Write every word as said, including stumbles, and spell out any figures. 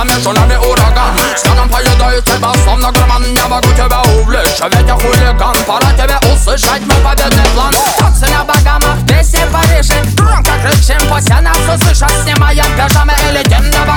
замешу нами ураган. Снегом поедаю тебя, словно громан. Я могу тебя увлечь, а ведь я хулиган. Пора тебе услышать мой победный план. Танцы на богамах, песни в Париже. Громко кричим, пусть я нас услышат. Снимаем пижамы и летим на